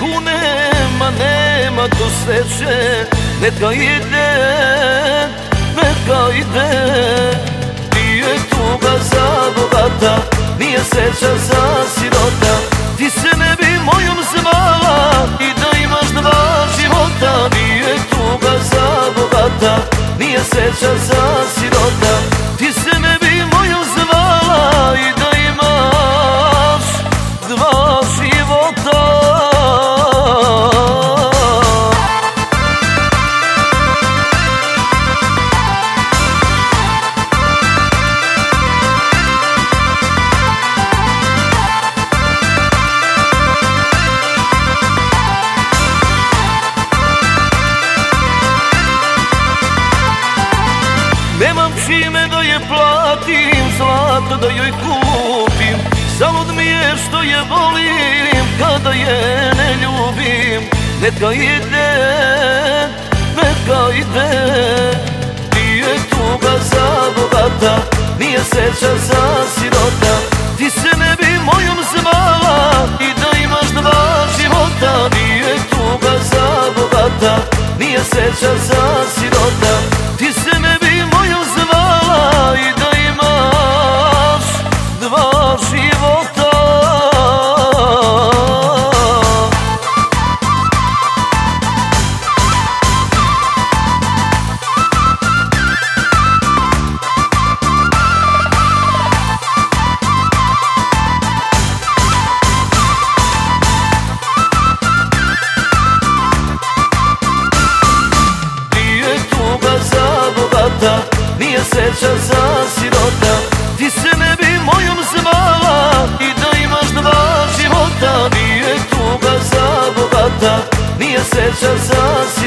kune, ma nema tu sreće. Neka ide, neka ide. Nije tuga za bogata, nije sreća za sirota. Ti se ne bi mojom zvala i da imaš dva života. Nije tuga za bogata, nije sreća za sirota. Ti se ne bi mojom zvala i da imaš dva života. Nemam čime da je platim, zlato da joj kupim. Zalud mi je što je volim, kada je ne ljubim. Neka ide, neka ide. Nije tuga za bogata, nije sreća za sirota. Ti se ne bi mojom zvala i da imaš dva života. Nije tuga za bogata, nije sreća za sirota. Ti se ne bi mojom zvala i da imaš dva života. Nije sreća za sirota. Ti se ne bi mojom zvala i da imaš dva života. Nije tuga za bogata, nije sreća za sirota.